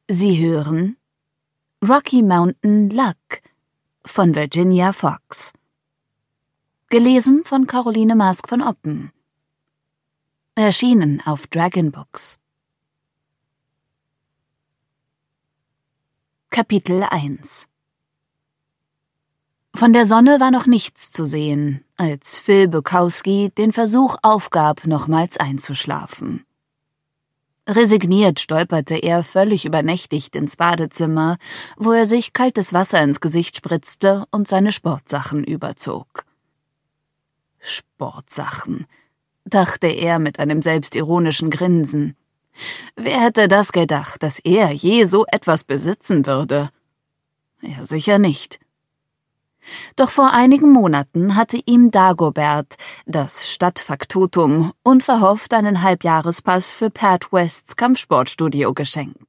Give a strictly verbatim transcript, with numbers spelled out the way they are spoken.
Sie hören Rocky Mountain Luck von Virginia Fox. Gelesen von Caroline Maask von Oppen. Erschienen auf Dragon Books. Kapitel eins. Von der Sonne war noch nichts zu sehen, als Phil Bukowski den Versuch aufgab, nochmals einzuschlafen. Resigniert stolperte er völlig übernächtigt ins Badezimmer, wo er sich kaltes Wasser ins Gesicht spritzte und seine Sportsachen überzog. Sportsachen, dachte er mit einem selbstironischen Grinsen. Wer hätte das gedacht, dass er je so etwas besitzen würde? Er sicher nicht. Doch vor einigen Monaten hatte ihm Dagobert, das Stadtfaktotum, unverhofft einen Halbjahrespass für Pat Wests Kampfsportstudio geschenkt.